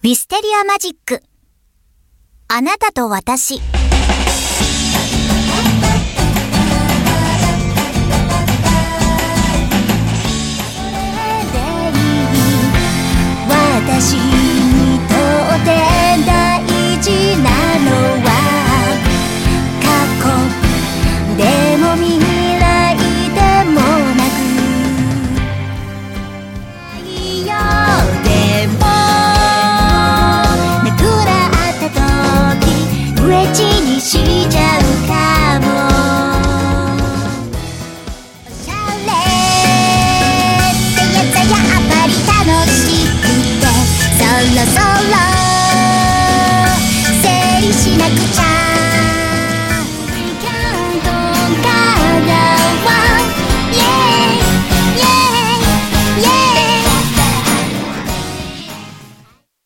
ミステリアマジック。あなたと私。 私にとって大事なのは過去でも未来でもなく太陽でもなくなった時ウェッジにしちゃうかも。おしゃれってやつはやっぱり楽しくそろそろ整理しなくちゃ